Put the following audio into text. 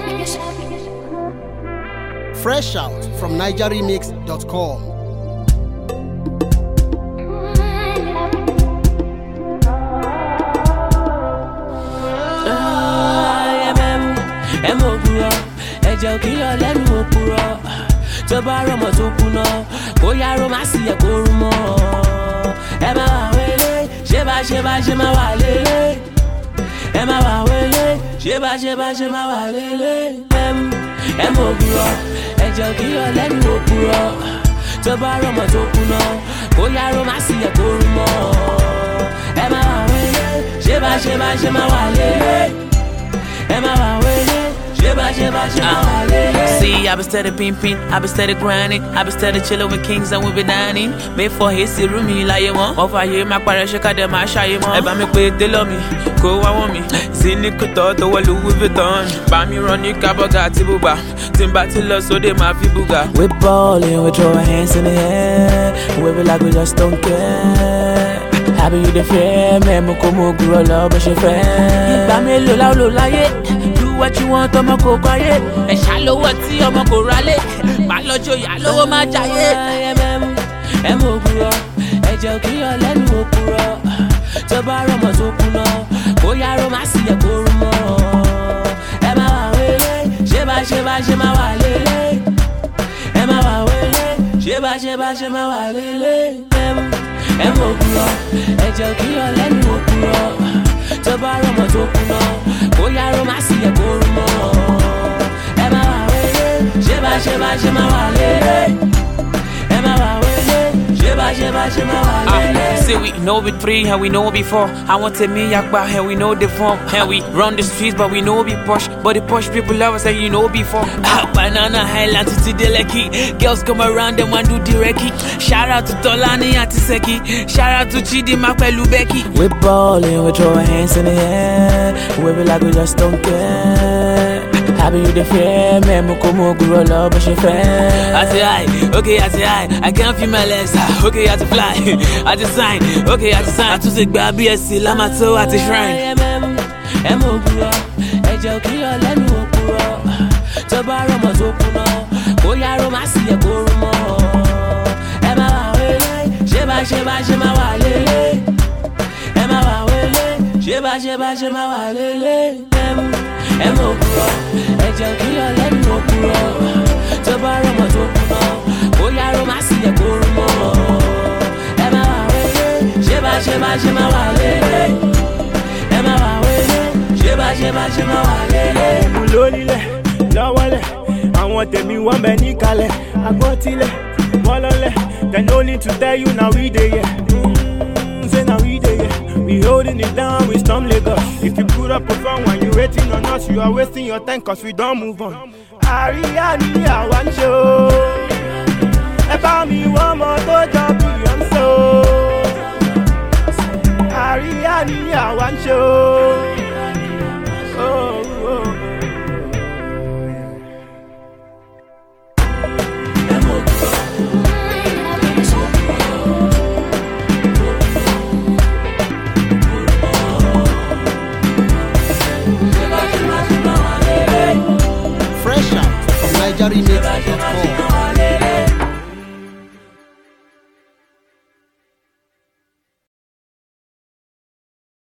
Fresh out from nigeremix.com. Ẹ̀jẹ̀ òkè yọ lẹ́nu òpùrọ̀ tó bá rọmọ tó kùnà kó yá ró má sì yẹ kó rú mọ́. Ẹ má wà wélé ṣé má wà lélé. Ẹ má wà wélé ṣé má wà lélé. Ẹ mọ òpùrọ̀ ẹ̀jẹ̀ òkè yọ lẹ́nu òpùrọ̀ tó bá rọmọ tó kùnà kó yá ró má sì yẹ kó rú mọ́. Ẹ má wà wélé ṣé má wà lélé. Ẹ má wà wélé. See, I been steady pimping, I been steady grinding, I been steady chilling with kings and we be dining. Made for his room, he like one. Over here, my parents shake them, I shy him. Eba me pay, they love me, go I want me. Zini kuto, to a Louis Vuitton. Buy me running, kabagati buba. Timba till us, so they my buga. We ballin', we throw our hands in the air. We be like we just don't care. Happy you the fair, man, mukomo grow love, but she fair. Buy me lola, yeah. What you want, ọmọ kò gbáyé. Ẹ ṣàlówó tí ọmọ kò rálé. Má lọ́jọ́ ìyá lówó má jayé. Ẹ mọ òpùrọ̀, ẹ̀jẹ̀ òkè yọ lẹ́nu òpùrọ̀. Tó bá rọmọ tó kùnà, kó yá ró má sì yẹ kó rú mọ́. Ẹ má wà wélé, ṣé má wà lélé. Ẹ má wà wélé, ṣé má wà lélé. Ẹ mọ òpùrọ̀, ẹ̀jẹ̀ òkè yọ lẹ́nu òpùrọ̀. Tó bá rọmọ tó kùnà kó yá ró má sì yẹ kó rú mọ́. Ẹ má wà wélé ṣé má wà lélé. Ẹ má wà wélé ṣé má wà lélé. Say we know it three and we know before. I want to me yakba and we know the form. And we run the streets but we know be posh. But the posh people love us and you know before. Banana Highland to the Lekki. Girls come around and want do the recce. Shout out to Tolani and Tiseki. Shout out to Chidi Mapelu Becky. We ballin', we throw our hands in the air. We be like we just don't care. Happy you the fair, man, mukomo grow love, but she fair. I say hi, okay, I say hi. I can't feel my legs, okay, I have to fly. I just sign, okay, I just sign. I just say baby, I see lama so at the shrine. Ẹ mọ òpùrọ̀, ẹ̀jẹ̀ òkè yọ lẹ́nu òpùrọ̀. Tó bá rọmọ tó kùnà, kó yá ró má sì yẹ kó rú mọ́. Ẹ má wà wélé, ṣé má wà lélé. Ẹ má wà wélé, ṣé má wà lélé. Ẹ mọ òpùrọ̀, ẹ̀jẹ̀ òkè yọ lẹ́nu òpùrọ̀. Tó bá rọmọ tó kùnà, kó yá ró má sì yẹ kó rú mọ́. Ẹ má wà wélé, ṣé má wà lélé. Ẹ má wà wélé, ṣé má wà lélé. Mo lónílẹ̀ lọ́wọ́lẹ̀, àwọn tèmi wọ́n bẹ níkàlẹ̀. Agbọ́tilẹ̀ wọ́n lọ́lẹ̀, they no need to tell you now we dey here. Say now we dey here. We holding it down, we storm Lagos. If you put up a phone when you waiting on us, you are wasting your time cause we don't move on. Àríyá ni àwa ń ṣe o. Ẹ bá mi wọ́n mọ tó jọ Beyonce o. Àríyá ni àwa ń ṣe o. Fresh out from nigeremix.com.